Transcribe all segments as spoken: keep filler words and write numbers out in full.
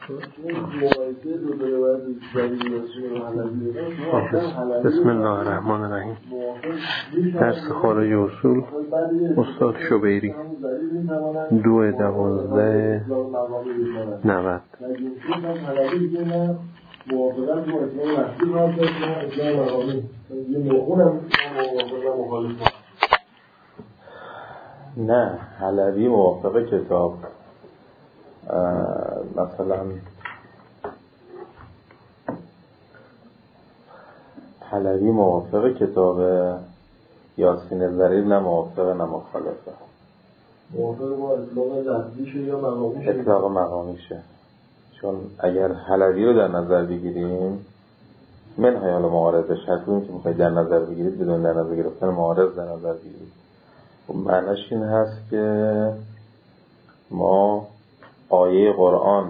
بسم الله الرحمن الرحیم. درس خارج اصول استاد شبیری دو دوازده نود. نه، حلبی موافق کتاب مثلا حلبی موافق کتاب یاسین ضریر، نه موافق نه مخالفه. موافق با اطلاق لفظیشه یا مقامیشه؟ اطلاق مقامیشه. چون اگر حلبی رو در نظر بگیریم منهای حالا معارضه شکلیم که میخواید در نظر بگیرید، بدون در نظر گرفتن معارض در نظر بگیرید. معنیش این هست که ما آیه قرآن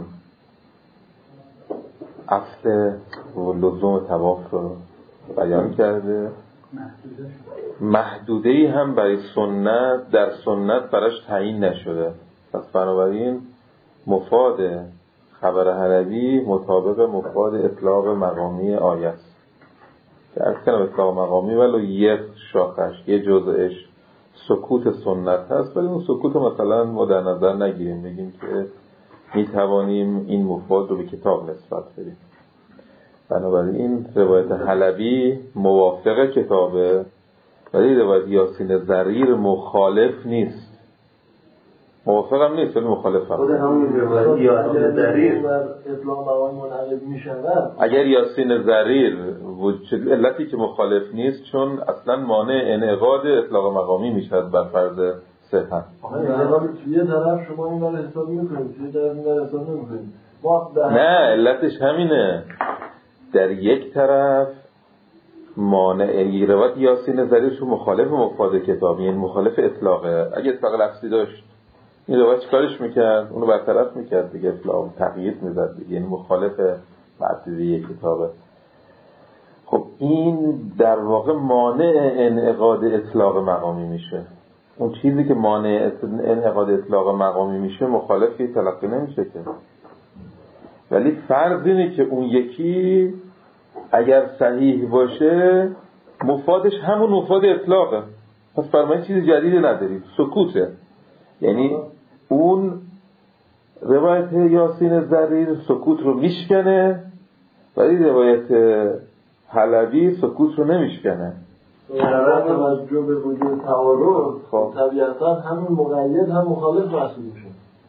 اصل و لزوم طواف رو بیان کرده، محدوده‌ای هم برای سنت در سنت براش تعیین نشده. پس بنابراین مفاد خبر حلبی مطابق مفاد اطلاق مقامی آیه است که از کنم اطلاق مقامی ولو یک شاخش یه جزءش سکوت سنت هست، ولی اون سکوت مثلا ما در نظر نگیریم، بگیم که میتوانیم این مفاد رو به کتاب نسبت بدیم. بنابراین روایت حلبی موافق کتابه، ولی روایت یاسین ضریر مخالف نیست. موافق هم نیست ولی مخالف هم. خود همون روایت یاسین ضریر اطلاق مقامی منعقد میشود. اگر یاسین ضریر وجود علتی که مخالف نیست، چون اصلا مانع انعقاد اطلاق مقامی میشد بر فرض صحت. آخه توی طرف شما این رو حساب میکنید، توی طرف این رو حساب نمیکنید. نه، علتش همینه. در یک طرف مانع روایت یاسین ضریر چون مخالف مفاد کتابی، یعنی مخالف اطلاقه. اگه اطلاق لفظی داشت این روایت چیکارش میکرد؟ اونو برطرف میکرد دیگه، اطلاق تقیید میزد، یعنی مخالف معتزله کتابه. خب این در واقع مانع انعقاد اطلاق مقامی میشه. اون چیزی که مانع انعقاد اطلاق مقامی میشه مخالفی تلقی نمیشه که. ولی فرض اینه که اون یکی اگر صحیح باشه مفادش همون مفاد اطلاقه، پس فرمایید چیز جدیدی ندارید، سکوته. یعنی اون روایت یاسین ضریر سکوت رو میشکنه، ولی روایت حلبی سکوت رو نمیشکنه. در توجه به وجود تعارض طبیعتا همون مقید هم مخالف محسوب میشه.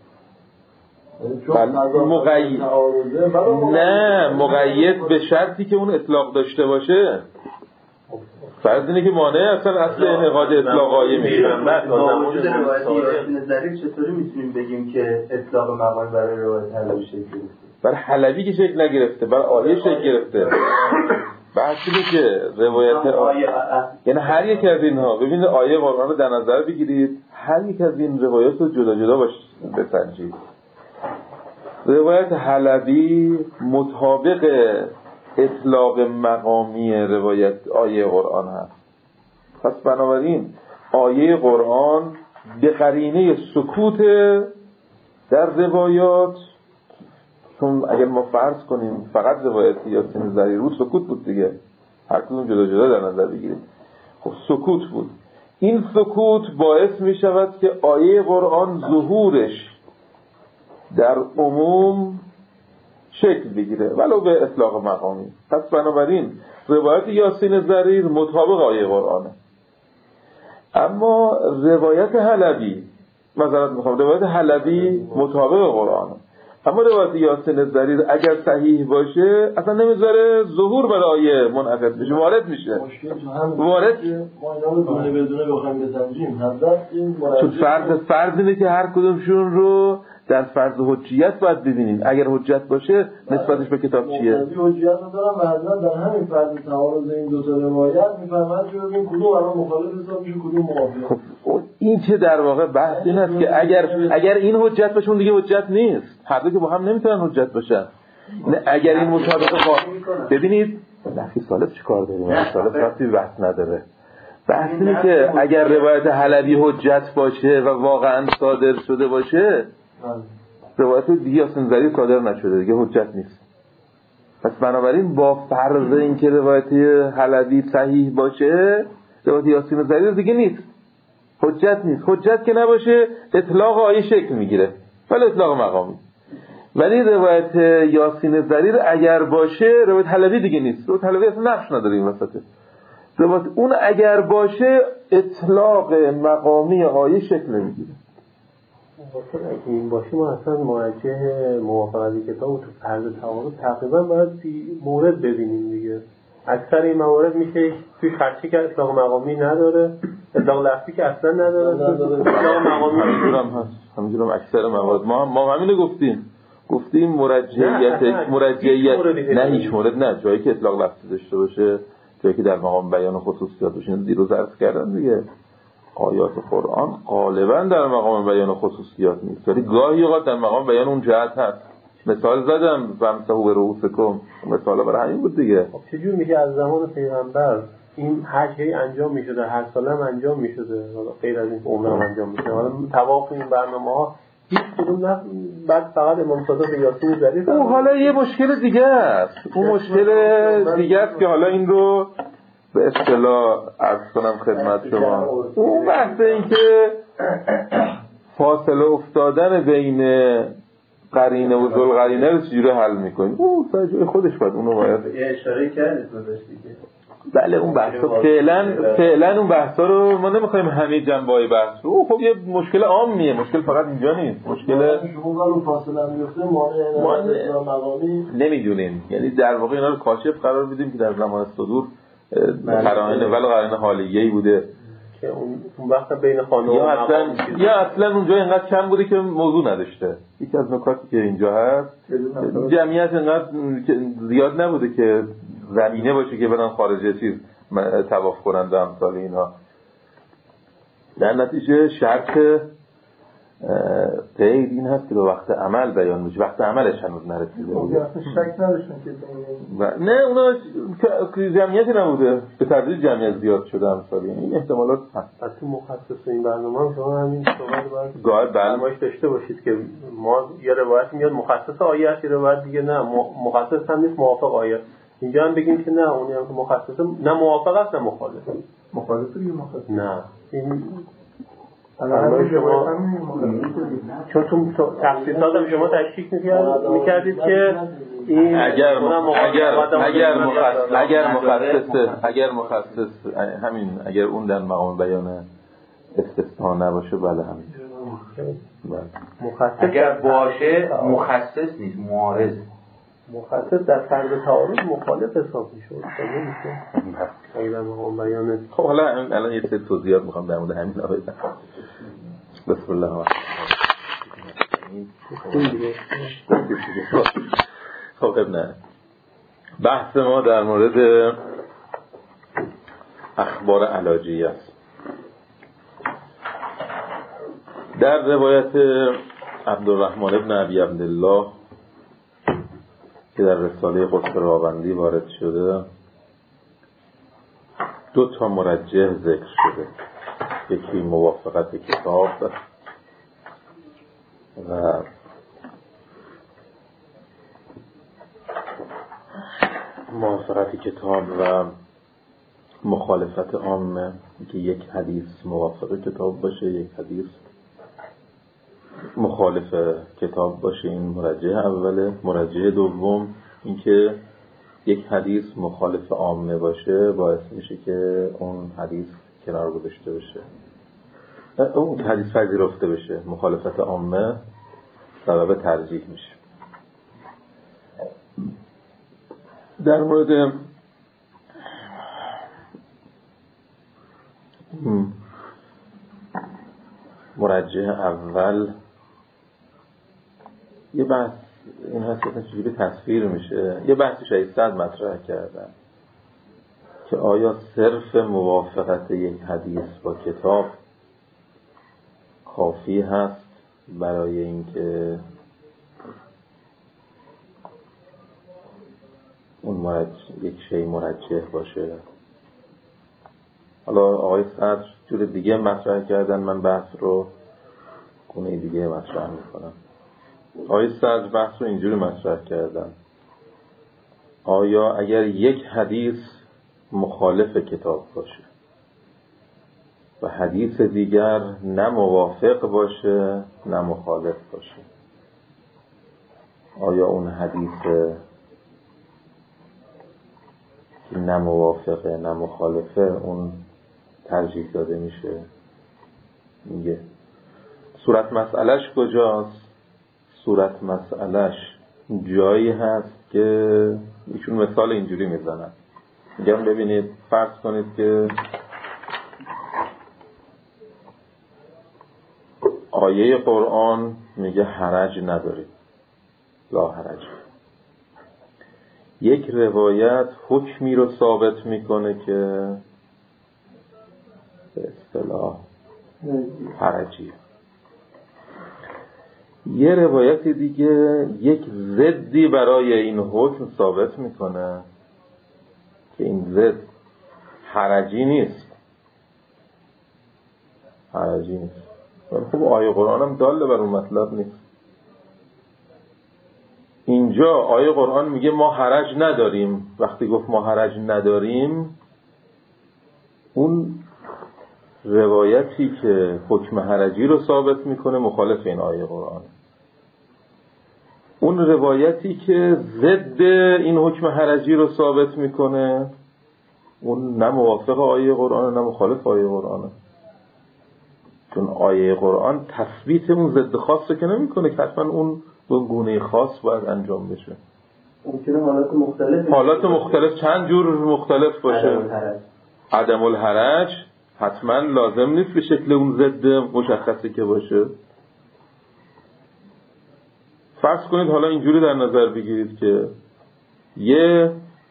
مقید نه، مقید به شرطی که اون اطلاق داشته باشه. فرض اینه که مانع اصلا اصل انعقاد اطلاق آیه میشه. با وجود روایت یاسین ضریر چطوری میتونیم بگیم که اطلاق مقام برای روایت حلبی شکل گرفته؟ برای حلبی که شکل نگرفته، برای آیه شکل گرفته. بحث اینه که روایت آیه، یعنی هر یک از اینها، ببینید آیه قرآن رو در نظر بگیرید، هر یک از این روایات رو جدا جدا باش بسنجید. روایت حلبی مطابق اطلاق مقامی روایت آیه قرآن هست. پس بنابراین آیه قرآن به قرینه سکوت در روایات، چون اگر ما فرض کنیم فقط روایت یاسین ضریر رو سکوت بود دیگه، هر کدوم جدا جدا در نظر بگیریم، خب سکوت بود. این سکوت باعث می شود که آیه قرآن ظهورش در عموم شکل بگیره ولو به اطلاق مقامی. پس بنابراین روایت یاسین ضریر مطابق آیه قرآنه. اما روایت حلبی، مثلا میخوام روایت حلبی مطابق قرآنه، اما روایت یاسین ضریر اگر صحیح باشه اصلا نمیذاره ظهور برای آیه منعقد بشه، وارد میشه. وارد ما اینا رو بدونه بخوایم بسنجیم، حضرت این تو فرض فرض اینه که هر کدومشون رو در فرض حجیت باید ببینیم. اگر حجت باشه نسبتش به کتاب چیه؟ حجیت ندارم و حضرت در همین فرض تعارض این دو تا روایت میفرمایند که ببین کدوم برای مخالف حساب میشه کدوم موافق. خب این که در واقع بحث این است که اگر اگر این حجت باشه اون دیگه حجت نیست. هر دو که با هم نمیتونن حجت باشن. اگر این مطابق با ببینید نفی سالب چیکار داریم؟ نفی سالب ربطی بحث نداره. بحث اینه که اگر روایت حلبی حجت باشه و واقعا صادر شده باشه روایت دیگه یاسین زری صادر نشده دیگه حجت نیست. پس بنابراین با فرض اینکه روایت حلبی صحیح باشه روایت یاسین زری دیگه نیست، حجت نیست. حجت که نباشه اطلاق آیه شکل میگیره ولی اطلاق مقامی. ولی روایت یاسین زری اگر باشه روایت حلبی دیگه نیست. روایت حلبی اصلا نقش نداره این وسطه. روایت اون اگر باشه اطلاق مقامی آیه شکل نمیگیره. اگه این باشه ما اصلا مرجح موافقتی کتاب تو فرض تعارض تقریبا باید مورد ببینیم دیگه. اکثر این موارد میشه توی خرچی که اطلاق مقامی نداره، اطلاق لفظی که اصلا نداره، اطلاق مقامی همینجورم هست. همینجورم اکثر موارد ما ما همینو گفتیم. گفتیم مرجحیت مرجحیت نه هیچ مورد نه، جایی که اطلاق لفظی داشته باشه، جایی که در مقام بیان و خصوصیات باشه. اینو دیروز عرض کردم دیگه. آیات قرآن غالبا در مقام بیان و خصوصیات نیست، ولی گاهی اوقات در مقام بیان اون جهت هست. مثال زدم فمسحوا برؤوسکم، مثال برای همین بود دیگه. خب چجور میگه از زمان پیغمبر این حج هی انجام میشده، هر سال هم انجام میشده، غیر از این که عمره هم انجام میشه. حالا طواف این برنامه‌ها هیچ کدوم نه، بعد فقط امام صادق یاسین زری. او حالا یه مشکل دیگه است. اون مشکل دیگه است که حالا این رو به اصطلاح عرض کنم خدمت شما. اون بحث این که فاصله افتادن بین قرینه و ذوالقرینه رو چجوری حل میکنیم، اون سر خودش باید اونو باید یه اشاره کردید گذاشت دیگه. بله اون بحثا فعلا فعلا اون بحثا رو ما نمیخوایم همه جنبه‌های بحث رو. خب یه مشکل عامیه، مشکل فقط اینجا نیست. مشکل شما اون فاصله میفته مانع مقامی نمیدونیم، یعنی در واقع اینا رو کاشف قرار میدیم که در زمان صدور قرائن ولی قرائن حالیه‌ای بوده که اون وقت بین خانه یا اصلا یا اصلا اونجا اینقدر کم بوده که موضوع نداشته. یکی از نکاتی که اینجا هست جمعیت اینقدر زیاد نبوده که زمینه باشه که برن خارج چیز طواف کنند و امثال اینها. در نتیجه شرط قید این هست که به وقت عمل بیان بشه، وقت عملش هنوز نرسیده بوده. شک نداشتن که نه اونا جمعیتی نبوده، به تدریج جمعیت زیاد شده امثال این احتمالات هست. از تو مخصص این برنامه شما همین صحبت باید گاهی برنامه‌اش داشته باشید که ما یه روایت میاد مخصص آیه است، یه روایت دیگه نه مخصص هم نیست موافق آیه. اینجا هم بگیم که نه اونی هم که مخصصه نه موافق است نه مخالف. مخالفه یا مخالف؟ نه این الان شما چون تو تخصیصات هم شما تشکیک میکردید که این اگر اگر اگر مخصص اگر مخصص اگر مخصص همین اگر اون در مقام بیان استثناء نباشه بله همین مخصص اگر باشه مخصص نیست، معارض. مخصص در فرض تعارض مخالف حساب میشه. نمیشه اگر مقام بیان. خب حالا الان یه سری توضیحات میخوام در مورد همین بدم. بسم الله الرحمن الرحیم. خب ابن بحث ما در مورد اخبار علاجیه است. در روایت عبدالرحمن ابن ابی عبدالله که در رساله قدس راوندی وارد شده دو تا مرجح ذکر شده، یکی موافقت کتاب و موافقت کتاب و مخالفت عامه، که یک حدیث موافق کتاب باشه یک حدیث مخالف کتاب باشه. این مرجح اوله. مرجح دوم اینکه یک حدیث مخالف عامه باشه باعث میشه که اون حدیث کنار گذاشته بشه، اون حدیث پذیرفته بشه. مخالفت عامه سبب ترجیح میشه. در مورد مرجح اول یه بحث این هست که چجوری تصویر میشه. یه بحث شایسته مطرح کردن که آیا صرف موافقت یک حدیث با کتاب کافی هست برای اینکه اون مرجح یک شی مرجح باشه. حالا آقای صدر جور دیگه مطرح کردن، من بحث رو گونه دیگه مطرح میکنم. آقای صدر بحث رو اینجوری مطرح کردن: آیا اگر یک حدیث مخالف کتاب باشه و حدیث دیگر نه موافق باشه نه مخالف باشه، آیا اون حدیث که نه موافقه نه مخالفه اون ترجیح داده میشه؟ میگه صورت مسئلهش کجاست؟ صورت مسئلهش جایی هست که ایشون مثال اینجوری میزنن، میگم ببینید فرض کنید که آیه قرآن میگه حرج ندارید، لا حرج. یک روایت حکمی رو ثابت میکنه که به اصطلاح حرجیه. یه روایت دیگه یک ضدی برای این حکم ثابت میکنه که این ضد حرجی نیست، حرجی نیست. خب آیه قرآن هم داله بر اون مطلب نیست. اینجا آیه قرآن میگه ما حرج نداریم. وقتی گفت ما حرج نداریم، اون روایتی که حکم حرجی رو ثابت میکنه مخالف این آیه قرآن. اون روایتی که ضد این حکم حرجی رو ثابت میکنه اون نه موافق آیه قرآن نه مخالف آیه قرآن. چون آیه قرآن تثبیت اون ضد خاص رو که نمیکنه که حتما اون به گونه خاص باید انجام بشه. ممکنه حالات مختلف حالات مختلف چند جور مختلف باشه. عدم الحرج حتما لازم نیست به شکل اون ضد مشخصی که باشه. فرض کنید حالا اینجوری در نظر بگیرید که یه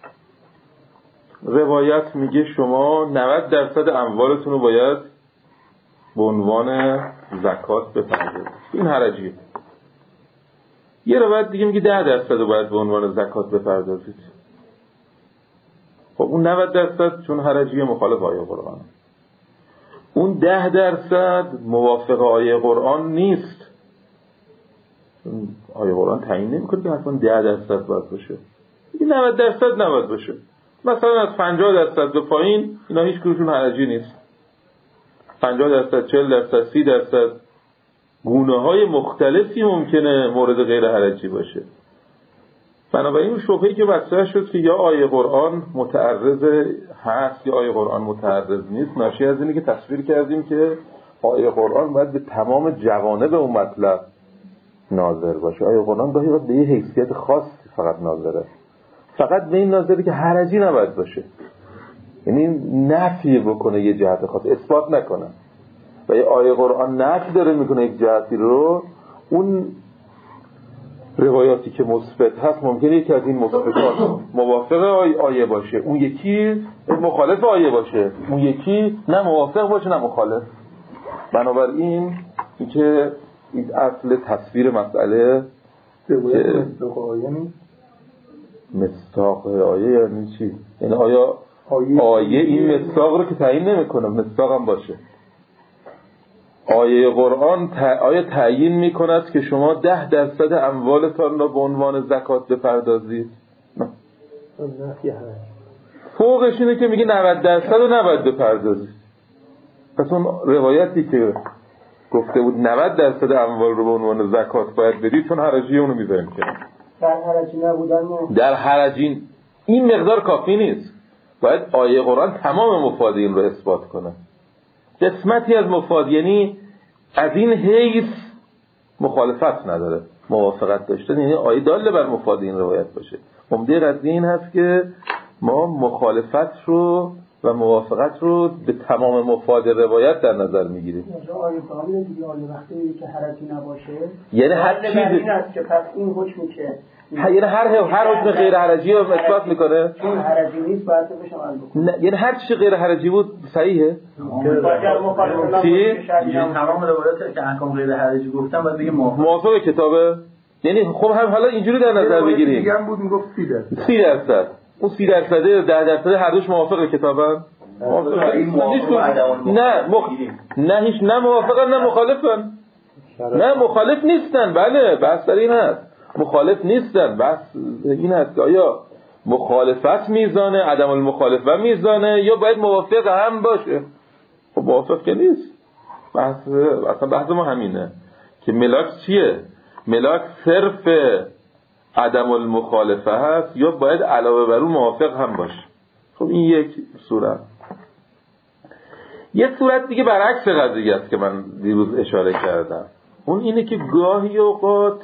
روایت میگه شما نود درصد اموالتون رو باید به عنوان زکات بپردازید، این حرجیه. یه روایت دیگه میگه ده درصد رو باید به عنوان زکات بپردازید. خب اون نود درصد چون حرجیه مخالف آیه قرآن، اون ده درصد موافق آیه قرآن نیست. آیه قرآن تعیین نمیکنه که حتما ده درصد باید باشه، این نود درصد نباید باشه. مثلا از پنجاه درصد به پایین اینا هیچ کدومشون حرجی نیست. پنجاه درصد، چهل درصد، سی درصد، گونه های مختلفی ممکنه مورد غیر حرجی باشه. بنابراین اون شبهه‌ای که مطرح شد که یا آیه قرآن متعرض هست یا آیه قرآن متعرض نیست، ناشی از اینه که تصویر کردیم که آیه قرآن باید به تمام جوانب اون مطلب ناظر باشه. آیه قرآن گاهی وقت به یه حیثیت خاص فقط ناظره، فقط به این ناظره که حرجی نباید باشه، یعنی نفی بکنه یه جهت خاص، اثبات نکنه. و یه آیه قرآن نفی داره میکنه یک جهتی رو، اون روایاتی که مثبت هست ممکنه یکی از این مثبتات موافق آیه باشه، اون یکی مخالف آیه باشه، اون یکی نه موافق باشه نه مخالف. بنابراین این که این اصل تصویر مسئله روایت مصداق آیه نیست. مصداق آیه یعنی چی؟ یعنی آیا آیه, آیه این مصداق رو که تعیین نمیکنه، مصداق هم باشه. آیه قرآن آیه تعیین میکند که شما ده درصد اموالتان را به عنوان زکات بپردازید. نه. فوقش اینه که میگه نود درصد رو نباید بپردازید. پس اون روایتی که گفته بود نود درصد اموال رو به عنوان زکات باید بدید، چون حرجی اونو میذاریم که در حرجی نبودن در حرجی این مقدار کافی نیست، باید آیه قرآن تمام مفاد این رو اثبات کنه. قسمتی از مفاد یعنی از این حیث مخالفت نداره، موافقت داشته، یعنی آیه داله بر مفاد این روایت باشه. عمده قضیه این هست که ما مخالفت رو و موافقت رو به تمام مفاد روایت در نظر میگیریم. آیه کامل دیگه آیه وقتی که حرجی نباشه، یعنی هر چیزی این است که پس این حکمی که یعنی هر هر حکم غیر حرجی رو اثبات میکنه، چون حرجی نیست باید بهش عمل بکنه. یعنی هر چیزی غیر حرجی بود صحیحه. چی؟ تمام روایاتی که احکام غیر حرجی گفتن باید بگیم موافق کتابه. یعنی خب هم حالا اینجوری در نظر بگیریم، دیگه هم بود میگفت سی درصد سی درصد اون سی درصد ده درصد هر دوش موافق کتابن. نه مخ... نه هیچ نه موافقن نه مخالفن. نه مخالف نیستن، بله بحث در این هست، مخالف نیستن، بحث این هست که آیا مخالفت میزانه، عدم المخالفت میزانه، یا باید موافق هم باشه. خب موافق که نیست. بحث اصلا بحث ما همینه که ملاک چیه؟ ملاک صرف عدم المخالفه هست یا باید علاوه بر اون موافق هم باشه. خب این یک صورت. یک صورت دیگه برعکس قضیه است که من دیروز اشاره کردم، اون اینه که گاهی اوقات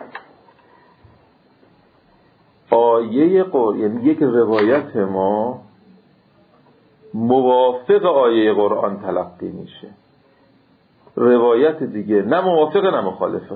آیه قرآن، یعنی یک روایت ما موافق آیه قرآن تلقی میشه، روایت دیگه نه موافق نه مخالفه،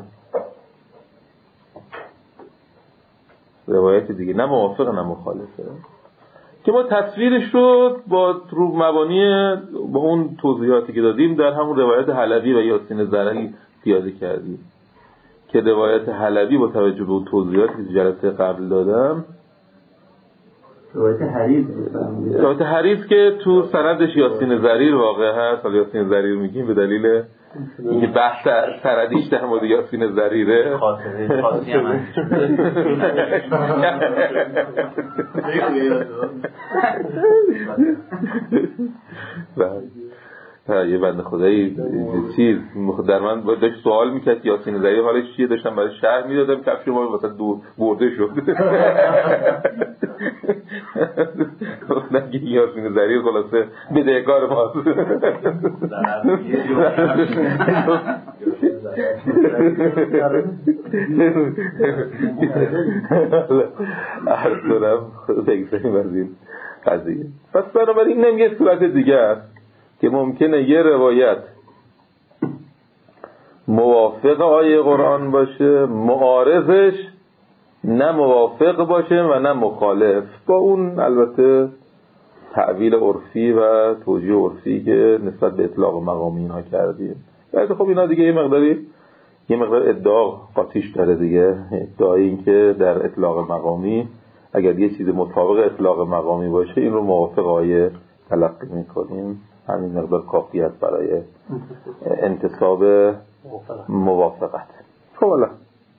روایت دیگه نه موافق نه مخالفه، که ما تصویرش رو با رو مبانی با اون توضیحاتی که دادیم در همون روایت حلبی و یاسین زرعی پیاده کردیم که روایت حلبی با توجه به اون توضیحاتی که جلسه قبل دادم، روایت حریز روایت حریز که تو سندش یاسین زریر واقع هست. حالا یاسین زریر میگیم به دلیل اینکه بحث سندیش در مورد یاسین زریره، خاطره خاصی هم هست. یه بنده خدایی چیز در من داشت سوال میکرد یاسین زریر حالش چیه، داشتم برای شرح میدادم، کفش ما واسه دو برده شد. نگی یاسین زریر خلاصه بدهکار ماست. عرض کنم بگذاریم از این قضیه. پس بنابراین اینم یه صورت دیگه است که ممکنه یه روایت موافق آیه قرآن باشه، معارضش نه موافق باشه و نه مخالف، با اون البته تعبیر عرفی و توجیه عرفی که نسبت به اطلاق مقامی اینها کردیم. بعد خب اینا دیگه یه مقداری یه مقدار ادعا قاطیش داره دیگه، ادعای این که در اطلاق مقامی اگر یه چیز مطابق اطلاق مقامی باشه این رو موافق آیه تلقی میکنیم، همین مقدار کافی است برای انتصاب موافقت. خب حالا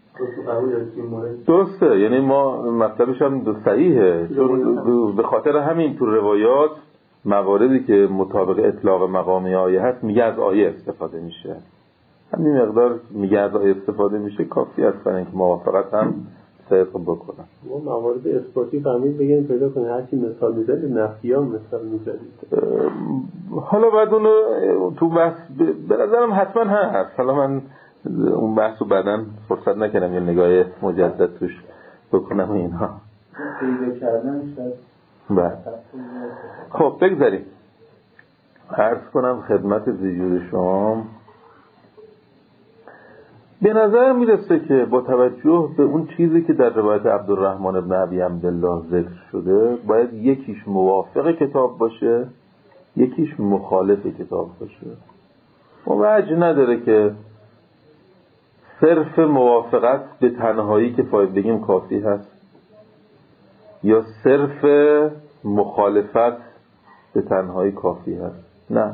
درسته، یعنی ما مطلبش هم صحیحه، چون به خاطر همین تو روایات مواردی که مطابق اطلاق مقامی آیه هست میگه از آیه استفاده میشه، همین مقدار میگه از آیه استفاده میشه کافی است برای اینکه موافقت هم صدق بکنن. ما موارد اثباتی فهمید بگیم پیدا کنید، هر چی مثال میزنید نفی هم مثال میزنید. حالا بعد اونو تو بحث به نظرم حتما هست، حالا من اون بحث رو بعداً فرصت نکنم یه نگاه مجدد توش بکنم اینها پیدا کردن شد. بله خب بگذاریم عرض کنم خدمت زیجور شما. به نظر میرسه که با توجه به اون چیزی که در روایت عبدالرحمن ابن ابی عبدالله ذکر شده باید یکیش موافق کتاب باشه یکیش مخالف کتاب باشه. وجه نداره که صرف موافقت به تنهایی که فاید بگیم کافی هست یا صرف مخالفت به تنهایی کافی هست. نه،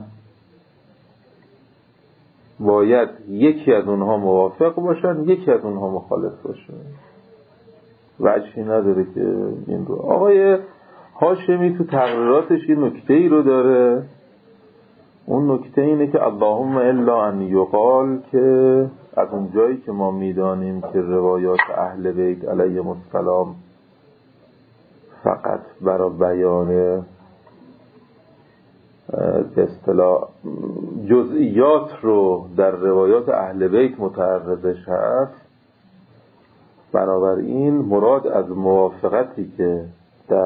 باید یکی از اونها موافق باشن یکی از اونها مخالف باشن. وجهی نداره که این رو آقای هاشمی تو تقریراتش این نکته ای رو داره، اون نکته اینه که اللهم الا ان یقال، که از اون جایی که ما میدانیم که روایات اهل بیت علیهم السلام فقط برای بیان به اصطلاح جزئیات رو در روایات اهل بیت متعرضش هست، بنابراین مراد از موافقتی که در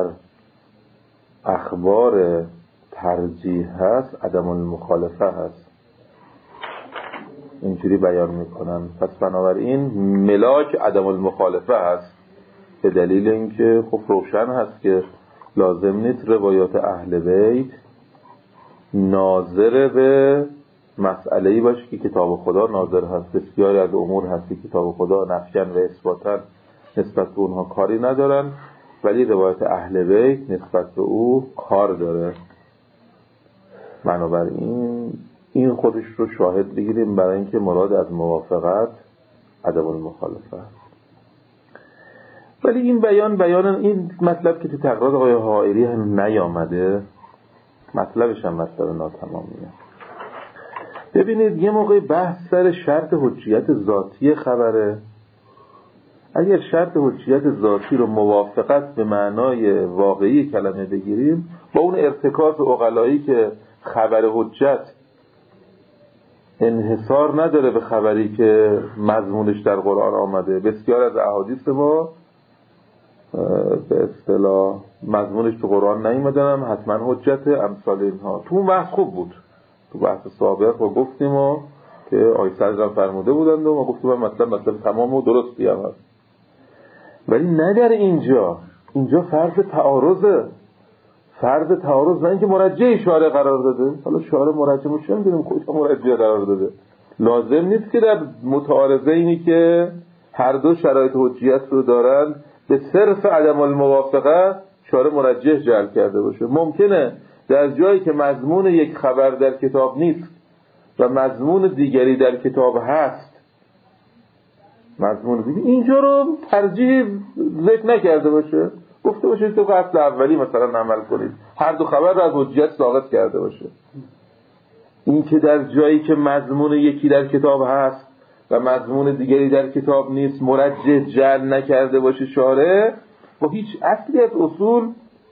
اخبار ترجیح هست عدم المخالفه هست، اینجوری بیان میکنن. پس بنابراین ملاک عدم المخالفه هست، به دلیل اینکه خب روشن هست که لازم نیست روایات اهل بیت ناظر به مسئله‌ای باشه که کتاب خدا ناظر هست. بسیاری از امور هست که کتاب خدا نفیاً و اثباتاً نسبت به اونها کاری ندارن، ولی روایت اهل بیت نسبت به او کار داره. بنابراین این خودش رو شاهد بگیریم برای اینکه مراد از موافقت عدم المخالفه است. ولی این بیان بیان این مطلب که تو تقرار آقای حائری هم نیامده، مطلبش هم مطلب ناتمامیه. ببینید یه موقع بحث سر شرط حجیت ذاتی خبره. اگر شرط حجیت ذاتی رو موافقت به معنای واقعی کلمه بگیریم، با اون ارتکاز عقلایی که خبر حجت انحصار نداره به خبری که مضمونش در قرآن آمده، بسیار از احادیث ما به اصطلاح مضمونش تو قرآن نیومدن، حتما حجت امثال اینها. تو اون بحث خوب بود، تو بحث سابق رو گفتیم و که آیه صدر فرموده بودند و ما گفتیم مطلب مطلب تمام و درستی هم هست. ولی نه در اینجا، اینجا فرض تعارضه، فرض تعارض نه اینکه مرجع شارع قرار داده. حالا شارع مرجع میشه نمیدونیم کجا مرجع قرار داده. لازم نیست که در متعارضه اینی که هر دو شرایط حجیت رو دارن به صرف عدم الموافقه شارع مرجح جعل کرده باشه. ممکنه در جایی که مضمون یک خبر در کتاب نیست و مضمون دیگری در کتاب هست، مضمون دیگری اینجا رو ترجیح ذکر نکرده باشه، گفته باشه تو اصل اولی مثلا عمل کنید، هر دو خبر رو از حجیت ساقط کرده باشه. این که در جایی که مضمون یکی در کتاب هست و مضمون دیگری در کتاب نیست مرجح جعل نکرده باشه شارع، با هیچ اصلی از اصول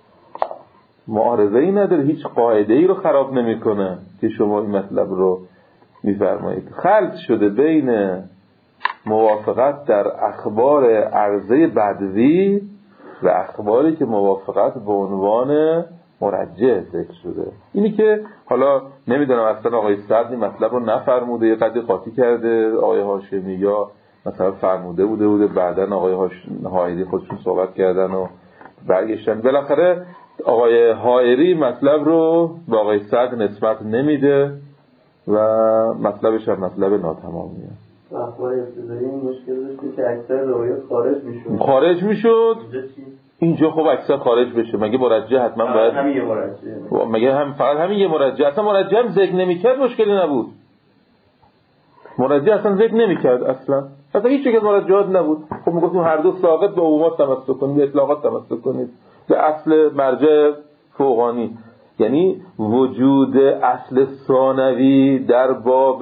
معارضه‌ای نداره، هیچ قاعده‌ای رو خراب نمی‌کنه که شما این مطلب رو می‌فرمایید. خلط شده بین موافقت در اخبار عرضه بدوی و اخباری که موافقت به عنوان مرجح ذکر شده. اینی که حالا نمیدونم اصلا آقای صدر این مطلب رو نفرموده یا قدی قاطی کرده آقای هاشمی یا مثلا فرموده بوده بوده بعدن آقای حائری خودشون صحبت کردن و برگشتن. بالاخره آقای حائری مطلب رو با آقای صدر نسبت نمیده و مطلبش هم مطلب ناتمامیه. اخبار ابتدایی این مشکل داشته که اکثر روایات خارج میشد خارج میشد اینجا خب اکثر خارج بشه مگه مرجع حتما باید همین یه مرجع مگه هم فقط همین یه مرجع اصلا مرجع هم ذکر نمیکرد مشکلی نبود. مرجع اصلا ذکر نمیکرد اصلا اصلا هیچ یک از مرجعات نبود. خب میگفتیم هر دو ساقط به عمومات تمسک کنید، به اطلاقات تمسک کنید، به اصل مرجع فوقانی. یعنی وجود اصل ثانوی در باب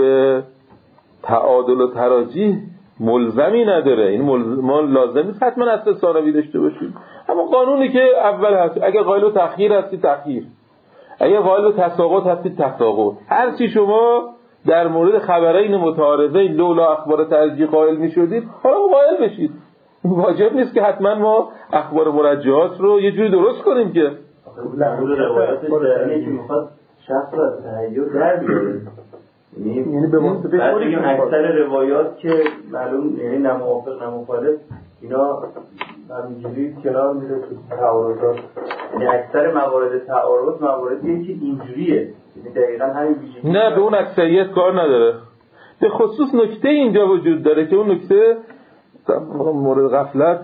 تعادل و تراجیح ملزمی نداره. این ما لازم نیست حتما اصل ثانوی داشته باشیم، اما قانونی که اول هست اگه قائل به تأخیر هستی تأخیر، اگه قائل به تساقط هستی تساقط. هر چی شما در مورد خبرین متعارضه لولا اخبار ترجیح قائل میشدید حالا قائل بشید. واجب نیست که حتما ما اخبار مرجحات رو یه جوری درست کنیم که لحظه روایتش دارنی که میخواد شخص را تحییر در بیاره. یعنی به واسطه بعد بگیم اکثر روایات که معلوم یعنی نموافق نموخالف اینا همینجوری کنار میره تو تعارضات. یعنی اکثر موارد تعارض مواردیه که اینجوریه، یعنی دقیقاً همین ویژگی. نه به اون اکثریت کار نداره. به خصوص نکته اینجا وجود داره که اون نکته مورد غفلت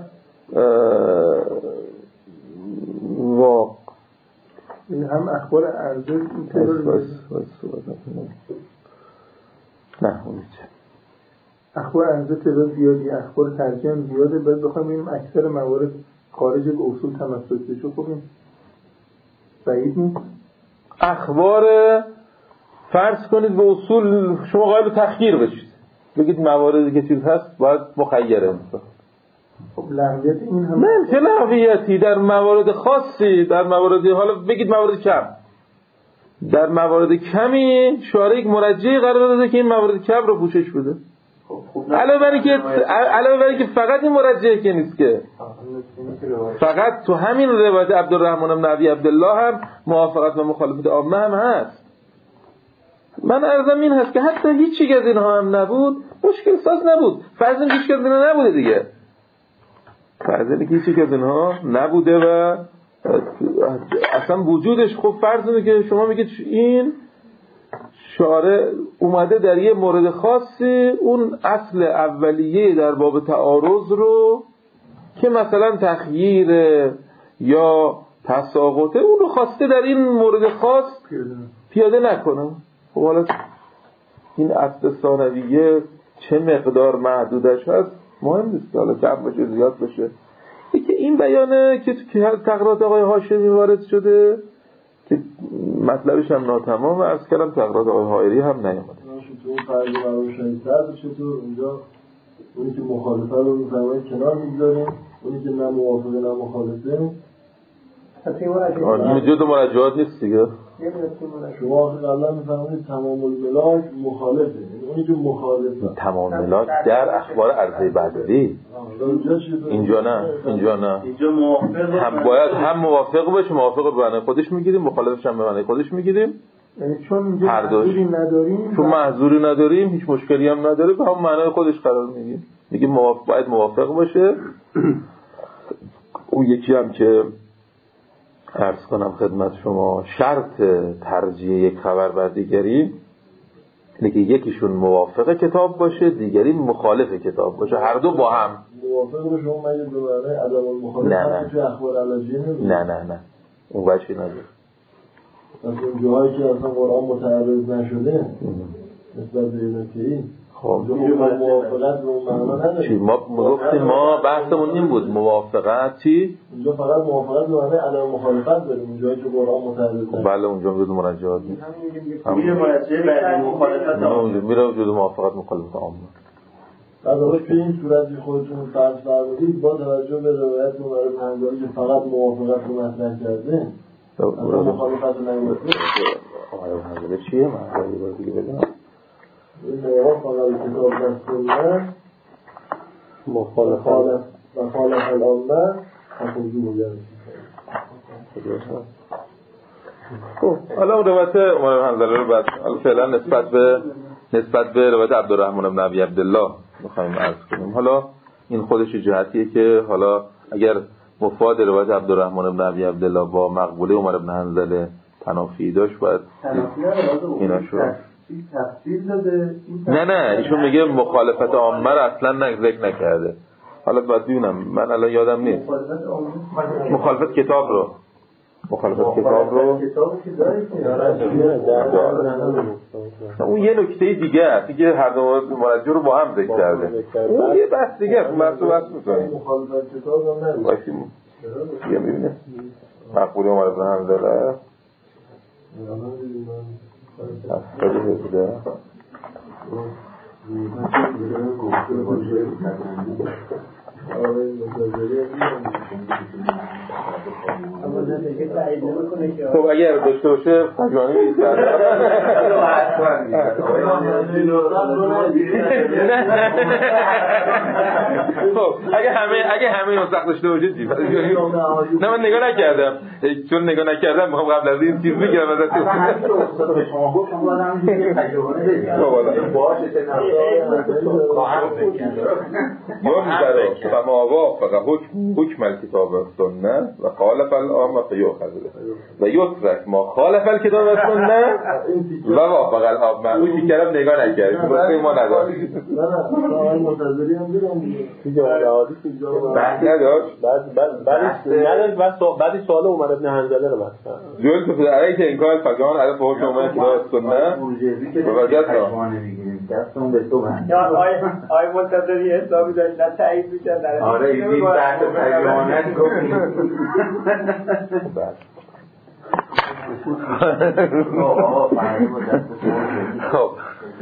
واقع این هم اخبار عرضه ترور نه اونیه اخبار عرضه تعداد زیادی، اخبار ترجمه زیاده، باید بخوایم ببینیم اکثر موارد خارج به اصول تمسک بشه. خب این بعید نیست. اخبار فرض کنید به اصول شما قائل به تخییر بشید، بگید مواردی که چیز هست باید مخیره مثلا. خب لغویت این هم نه چه لغویتی در موارد خاصی، در موارد حالا بگید موارد کم، در موارد کمی شارع یک مرجع قرار داده که این موارد کم رو پوشش بده. علاوه بر اینکه علاوه بر اینکه فقط این مرجع که نیست که فقط تو همین روایت عبدالرحمن بن ابی عبدالله هم موافقت و مخالفت عامه هم هست. من عرضم این هست که حتی هیچ یک از اینها هم نبود مشکل ساز نبود. فرض اینکه هیچ یک از اینها نبوده دیگه، فرض اینکه هیچ یک از اینها نبوده و اصلا وجودش خب فرض اینه که شما میگید این شارع اومده در یه مورد خاصی اون اصل اولیه در باب تعارض رو که مثلا تخییر یا تساقطه اون رو خواسته در این مورد خاص پیاده نکنه. خب حالا این اصل ثانویه چه مقدار محدودش هست مهم نیست، حالا کم باشه زیاد باشه. یکی این بیانه که تو تقریرات آقای هاشمی وارد شده که مطلبش هم ناتمام، عرض کردم تقریرات آقای حائری هم نیامده. تو اون فرض روشنی صدر چطور اونجا اونی که مخالفه رو می‌فرمایید کنار می‌گذاریم، اونی که نه موافقه نه مخالفه آره جد مرجعات نیست دیگه. شما قبلا می‌فرمایید تمام الملاک مخالفه، اونی که مخالفه تمام ملاک در اخبار عرضه بدوی اینجا نه، اینجا نه، اینجا موافق هم باید هم موافق باشه، موافق به معنی خودش میگیریم، مخالفش هم به معنی خودش میگیریم، یعنی چون اینجا محضوری نداریم، چون محضوری نداریم هیچ مشکلی هم نداره، به هم معنی خودش قرار میگیم، میگیم موافق باید موافق باشه. اون یکی هم که عرض کنم خدمت شما شرط ترجیح یک خبر بر دیگری اینه که یکیشون موافق کتاب باشه دیگری مخالف کتاب باشه، هر دو با هم موافق باشه. اون مگه دوباره عدم المخالفت تو اخبار علاجیه نه نه نه اون وجهی نداره. از اون جاهایی که اصلا قرآن متعرض نشده نسبت به نکته‌ای خب موافقت به اون معنا نداره. چی ما گفتیم؟ ما بحثمون این بود موافقت چی؟ اونجا فقط موافقت به معنی عدم مخالفت داریم، اون جایی که قرآن متعرض نشده. بله اونجا وجود مرجعات نیست، میره مرجع بعد مخالفت عامه، میره وجود موافقت مخالفت عامه. بعد وقتی به این صورتی خودتون فرض فرمودید با توجه به روایت عمر بن حنظله که فقط موافقت رو مطرح کرده اصلا مخالفت رو نگفته. عمر بن حنظله چیه؟ من یه بار دیگه بگم این موافق فقط کتاب دستونه مخالفت و خالف العامه تخوضی مجرد. خب حالا اون روایت عمر بن حنظله رو بعد فعلا نسبت به نسبت به روایت عبدالرحمن بن ابی عبدالله می‌خوایم عرض کنیم. حالا این خودش جهتیه که حالا اگر مفاد روایت عبدالرحمن بن ابی عبدالله با مقبوله عمر بن حنظله تنافی داشت باید اینا شو تفصیل داده. نه نه ایشون میگه مخالفت عامه رو اصلا نه ذکر نکرده. حالا باید ببینم من الان یادم نیست مخالفت کتاب رو مخالفت کتاب رو اون یه نکته دیگه است دیگه، هر دو مرجع رو با هم ذکر کرده، اون یه بحث دیگه است، بحث بحث می‌کنیم. مخالفت کتاب هم نمیشه باشیم یه می‌بینه مقبوله عمر بن حنظله خیلی بوده. خب اگر داشته باشه فجوانی نیست. خب اگه همه اگه همه نسخ داشته باشه چی؟ نه من نگاه نکردم، چون نگاه نکردم میخوام قبل از این چیز بگم ازت. اصلا شما گفت شما بعد همینجوری تجربه بگید باشه یا میبره و موافق حکم حکم الکتاب و سنت و خالف العامه فیؤخذ به و یترک ما خالف الکتاب و سنت و وافق العامه. اون چیکارم نگاه نکردیم واسه ما نداشت. نه نه آقای منتظری هم دیدم دیگه عادی اینجا بعد نداشت بعد بعد بعد بعد سوال عمر بن حنظله رو مطرح جول تو برای که انکار فجان علی فوق عمر کتاب سنت و وجد دستون به تو بند. یا آی آی منتظری اسلامی داشت نه تایید میشه در آره این بحث تجربانت گفتیم. خب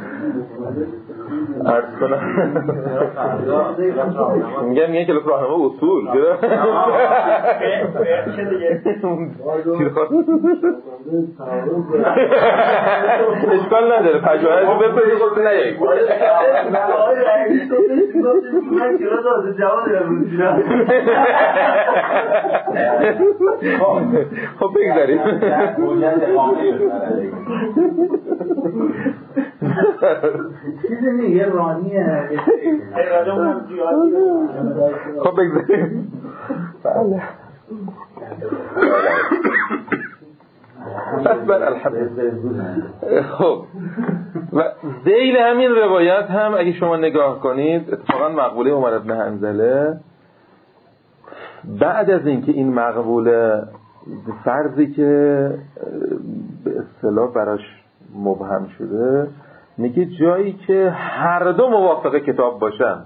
عرض کنم میگم یه کلاس راهنما اصول چه دیگه اشکال نداره پژوهش رو بپرید خود نیایید. من کلاس از جواب نمیدونم. خب بگذاریم چیزی میگه رانیه خب بگذاریم. بله بس بر الحمدلله. خب و ذیل همین روایت هم اگه شما نگاه کنید اتفاقا مقبوله عمر بن حنظله بعد از اینکه این مقبوله فرضی که به اصطلاح براش مبهم شده میگه جایی که هر دو موافق کتاب باشن،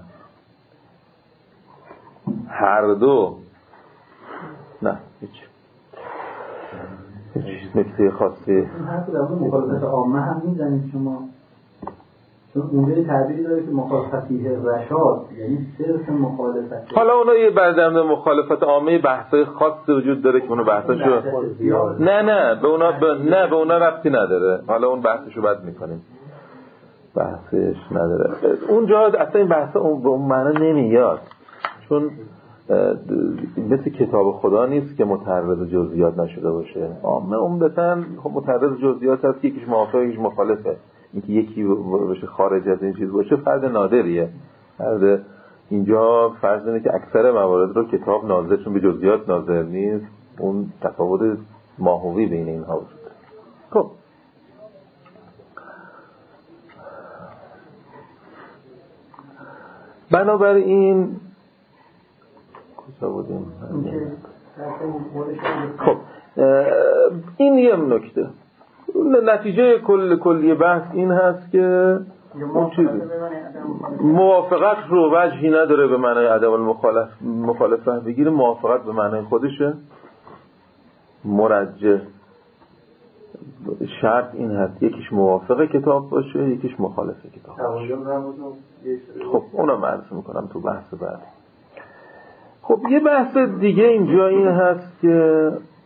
هر دو، نه هیچ هیچ نکته خاصی. این حرف در مورد مخالفت عامه هم میزنید شما، چون اونجا یه تعبیری داره که مخالفتی رشاد، یعنی صرف مخالفت. حالا اونا یه بردم مخالفت عامه بحثای خاصی وجود داره که اونو بحثاشو نه نه به اونا ب... نه به اونا ربطی نداره. حالا اون بحثشو بعد میکنیم، بحثش نداره اونجا. اصلا این بحثا اون به اون معنی نمیاد، چون مثل کتاب خدا نیست که متعرض جزئیات نشده باشه. عامه عمدتاً خب متعرض جزئیات هست، یکیش موافق یکیش مخالفه. اینکه یکی باشه خارج از این چیز باشه فرد نادریه. فرد اینجا فرض اینه که اکثر موارد رو کتاب ناظر، چون به جزئیات ناظر نیست. اون تفاوت ماهوی بین اینها وجود داره. خب بنابراین کجا بودیم؟ خب این یه نکته. نتیجه کل کلی بحث این هست که موافقت رو وجهی نداره به معنای عدم المخالف مخالفه بگیره. موافقت به معنای خودشه. مرجح شرط این هست یکیش موافق کتاب باشه یکیش مخالف کتاب باشه. خب اونم عرض میکنم تو بحث بعد. خب یه بحث دیگه اینجا این هست که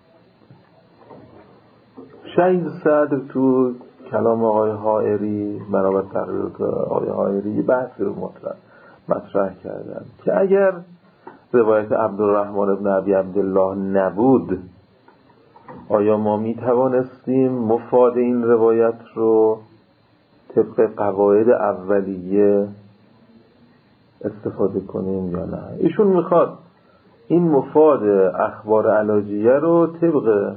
شهید صدر تو کلام آقای حائری بنابر تقریر آقای حائری یه بحث رو مطرح مطرح کردن که اگر روایت عبدالرحمن ابن ابی عبدالله نبود، آیا ما می توانستیم مفاد این روایت رو طبق قواعد اولیه استفاده کنیم یا نه؟ ایشون میخواد این مفاد اخبار علاجیه رو طبق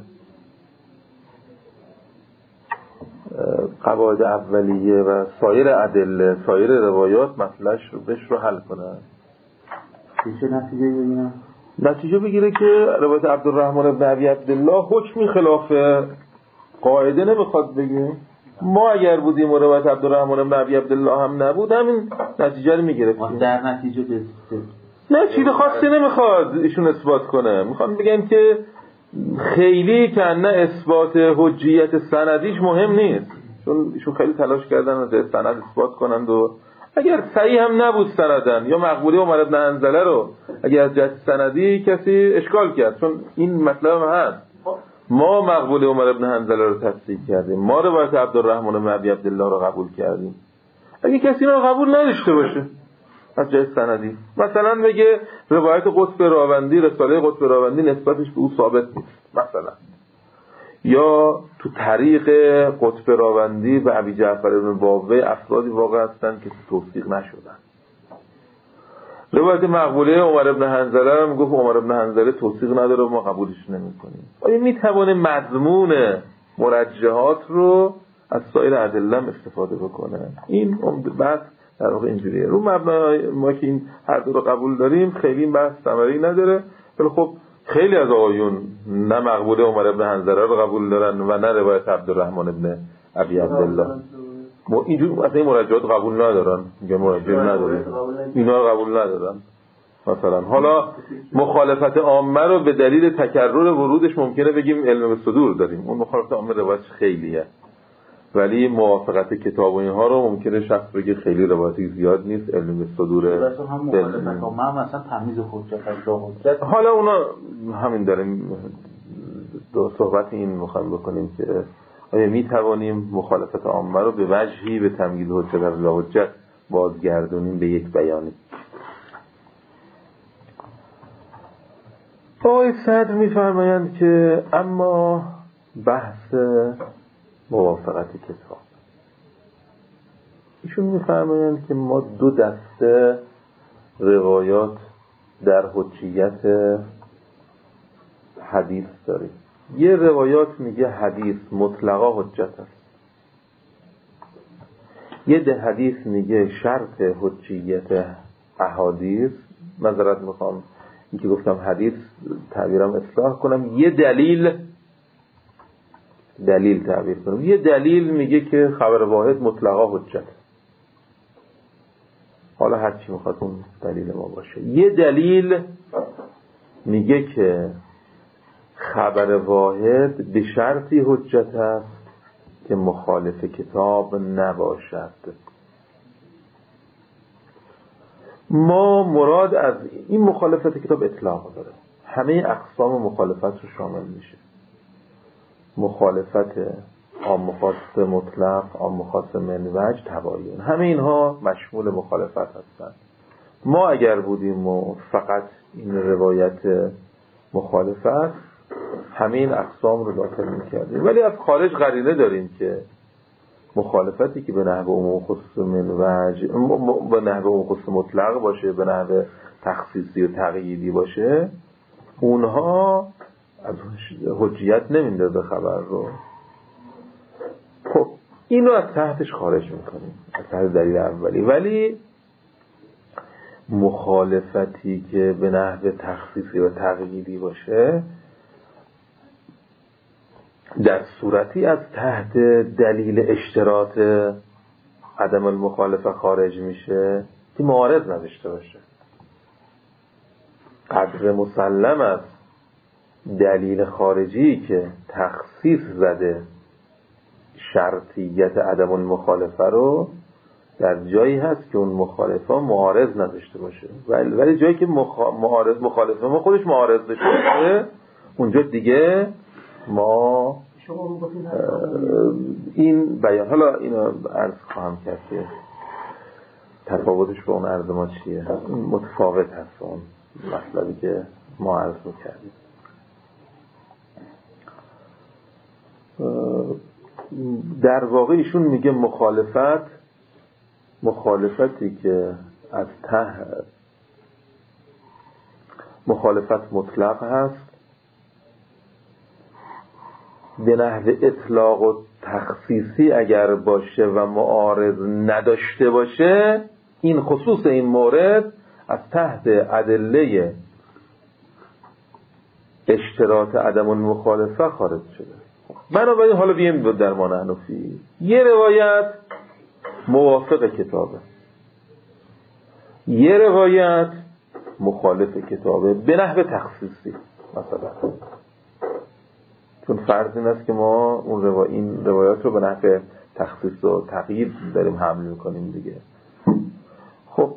قواعد اولیه و سایر ادله سایر روایات مسئلهش رو بش رو حل کنن. چه نتیجه بگیرن؟ نتیجه بگیره که روایت عبدالرحمن ابن ابی عبدالله حکمی خلاف قاعده نمیخواد بگه. ما اگر بودیم و روایت عبدالرحمن ابن ابی عبدالله هم نبود همین نتیجه رو میگرفتیم. در نتیجه بسید نه چیز خاصی نمیخواد ایشون اثبات کنه. میخوام بگم که خیلی که نه اثبات حجیت سندیش مهم نیست، چون ایشون خیلی تلاش کردن و سند اثبات کنند و اگر صحیح هم نبود سندن یا مقبوله عمر ابن حنظله رو اگر از جهت سندی کسی اشکال کرد، چون این مطلب هست ما مقبوله عمر ابن حنظله رو تصدیق کردیم، ما روایت عبدالرحمن ابن ابی عبدالله رو قبول کردیم. اگه کسی رو قبول نداشته باشه از جهت سندی، مثلا بگه روایت قطب راوندی رساله قطب راوندی نسبتش به او ثابت نیست مثلا، یا تو طریق قطب راوندی و ابی جعفر بن باوه افرادی واقع هستن که توثیق نشدن. روایت مقبوله عمر ابن حنظله هم گفت عمر ابن حنظله توثیق نداره و ما قبولش نمی‌کنیم. آیا میتونه مضمون مرجحات رو از سایر ادله استفاده بکنه؟ این بحث در واقع اینجوریه. رو مبنای ما که این هر دو رو قبول داریم خیلی این بحث ثمری نداره، ولی خب خیلی از آقایون نه مقبوله عمر ابن حنظله رو قبول دارن و نه روایت عبدالرحمن ابن ابی عبدالله. ما اینجور اصلا این مرجعات قبول ندارن، میگن مرجع نداره، اینا رو قبول ندارن مثلا. حالا مخالفت عامه رو به دلیل تکرر ورودش ممکنه بگیم علم صدور داریم، اون مخالفت عامه روایتش خیلیه، ولی موافقت کتاب و اینها رو ممکنه شخص بگه خیلی روایتی زیاد نیست، علم صدوره. مثلا هم مخالفت عامه هم مثلا تمیز حجت از حجت. حالا اونا همین داریم دو صحبت این میخوایم بکنیم که آیا می توانیم مخالفت عامه رو به وجهی به تمییز حجت از لا حجت بازگردونیم به یک بیانی. آقای صدر میفرمایند که اما بحث موافقت کتاب، ایشون میفرمایند که ما دو دسته روایات در حجیت حدیث داریم. یه روایات میگه حدیث مطلقا حجت است، یه ده حدیث میگه شرط حجیت احادیث، معذرت میخوام این که گفتم حدیث تعبیرم اصلاح کنم، یه دلیل دلیل تعبیر کنیم. یه دلیل میگه که خبر واحد مطلقا حجت، حالا هر چی میخواد اون دلیل ما باشه. یه دلیل میگه که خبر واحد به شرطی حجت است که مخالف کتاب نباشد. ما مراد از این مخالفت کتاب اطلاق داره، همه اقسام مخالفت رو شامل میشه. مخالفت عام خاص مطلق، عام خاص من وجه، تباین، همه اینها مشمول مخالفت هستند. ما اگر بودیم و فقط این روایت مخالفت، همه این اقسام رو داخل میکردیم. ولی از خارج قرینه داریم که مخالفتی که به نحو عموم خصوص من وجه، به نحو عموم خصوص مطلق باشه، به نحو تخصیصی و تقییدی باشه، اونها از حجیت نمیندازه خبر رو. خب اینو از تحتش خارج میکنیم، از تحت دلیل اولی. ولی مخالفتی که به نحو تخصیصی و تقییدی باشه در صورتی از تحت دلیل اشتراط عدم المخالفه خارج میشه که معارض نداشته باشه. قدر مسلم است دلیل خارجی که تخصیص زده شرطیت عدم المخالفه رو در جایی هست که اون مخالفه معارض نداشته باشه، ولی ولی جایی که مخ... معارض مخالفه ما خودش معارض داشته باشه، اونجا دیگه ما این بیان. حالا اینو عرض خواهم کرد که تفاوتش با اون عرض ما چیه، متفاوت هست اون مطلبی که ما عرض می‌کردیم. در واقع ایشون میگه مخالفت مخالفتی که از ته مخالفت مطلق هست، به نحو اطلاق و تخصیصی اگر باشه و معارض نداشته باشه، این خصوص این مورد از تحت ادله اشتراط عدم المخالفه خارج شده. بنابراین حالا بیم در ما نحنفی، یه روایت موافق کتابه، یه روایت مخالف کتابه به نحو تخصیصی. مثلا چون فرض این است که ما اون روا... این روایات رو به نحو تخصیص و تغییر داریم حمل میکنیم دیگه. خب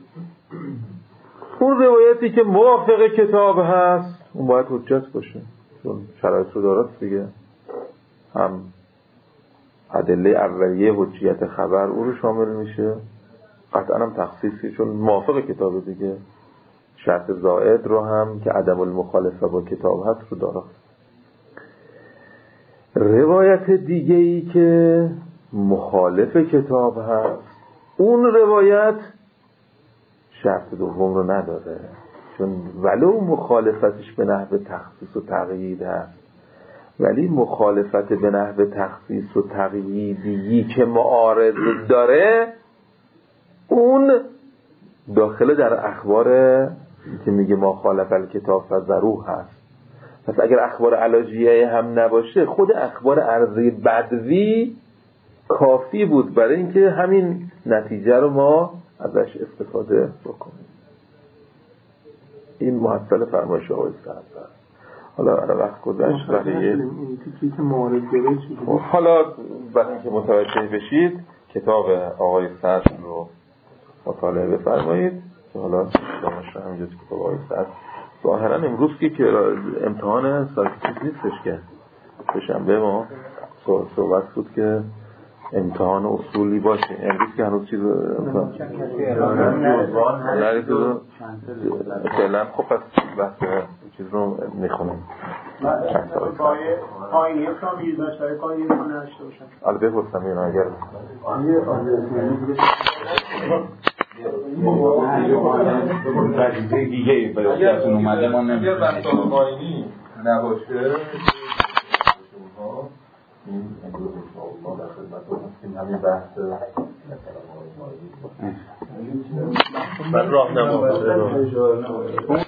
اون روایتی که موافق کتاب هست اون باید حجت باشه، چون شرایط رو دارد دیگه، هم ادله اولیه حجیت خبر او رو شامل میشه، قطعا هم تخصیصی چون موافق کتاب دیگه، شرط زائد رو هم که عدم المخالفه با کتاب هست رو دارد. روایت دیگه ای که مخالف کتاب هست، اون روایت شرط دوم رو نداره، چون ولو مخالفتش به نحو تخصیص و تقیید هست، ولی مخالفت به نحو تخصیص و تقییدی که معارض داره، اون داخل در اخبار که میگه ما خالف الکتاب فذروه هست. پس اگر اخبار علاجیه هم نباشه، خود اخبار عرضی بدوی کافی بود برای اینکه همین نتیجه رو ما ازش استفاده بکنیم. این محصل فرمایش آقای سعد. حالا الان وقت گذشت برای حالا برای اینکه متوجه بشید کتاب آقای سعد رو مطالعه بفرمایید که حالا دانش همینجا کتاب آقای سعد ظاهرا امروز که امتحان ساکتیز نیستش که دوشنبه ما صحبت بود که امتحان اصولی باشه، امروز که هنوز چیز نریزو فعلا. خب پس بحث چیز رو میخونم قاینیه کامیل داشته های قاینیه رو نشته باشم حالا بپرسم این اگر وظیفه دیگه ای برای سیاستون اومده ما نمیدونیم اگر بحثان قاینی نباشه این امروز ما در خدمت هستیم همین بحث من راه نمازه